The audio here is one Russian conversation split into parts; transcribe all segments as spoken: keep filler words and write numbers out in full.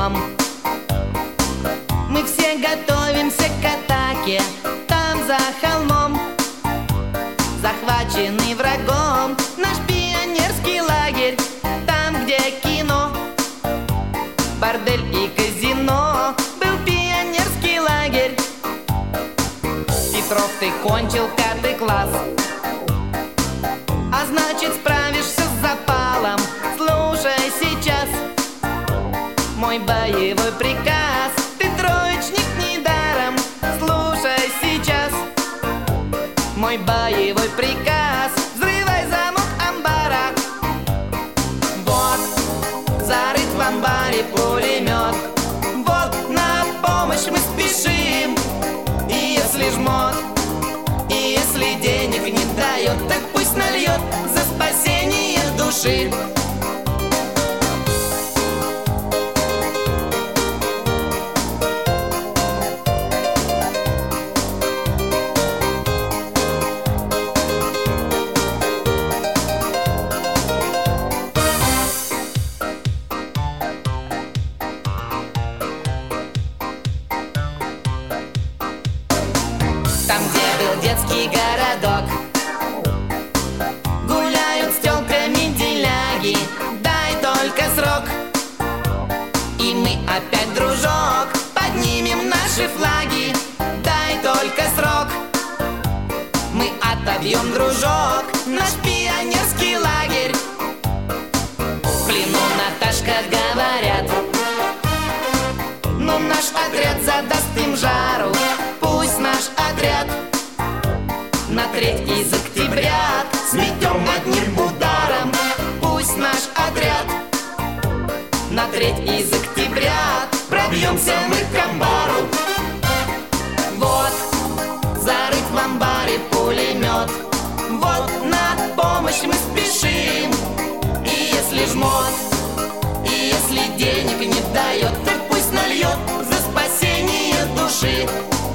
дом. Мы все готовимся к атаке там за холмом, захваченный врагом наш пионерский лагерь. Там, где кино, бордель и казино, был пионерский лагерь. Петров, ты кончил пятый класс, а значит справишься с запалом. Слушай сейчас мой боевой приказ, ты троечник недаром. Слушай сейчас мой боевой приказ, взрывай замок амбара. Вот зарыт в амбаре пулемет, вот на помощь мы спешим. И если жмот, и если денег не дает, так пусть нальет за спасение души. Там, где был детский городок, гуляют с тёлками деляги. Дай только срок, и мы опять, дружок, поднимем наши флаги. Дай только срок, мы отобьем, дружок, наш пионерский лагерь. В плену, Наташка, говорят, но наш отряд задаст им жару. Пусть наш отряд на треть из октября сметем одним ударом. Пусть наш отряд на треть из октября пробьемся мы к амбару. Вот зарыт в амбаре пулемет, вот на помощь мы спешим. И если жмот, и если денег не дает, так пусть нальет за спасение души.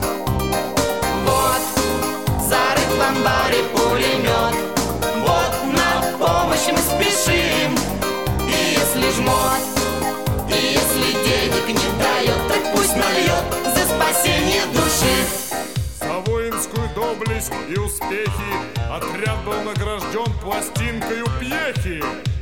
В амбаре пулемет, вот на помощь мы спешим. И если жмот, и если денег не дает, так пусть нальет за спасение души. За воинскую доблесть и успехи отряд был награжден пластинкою пьехи.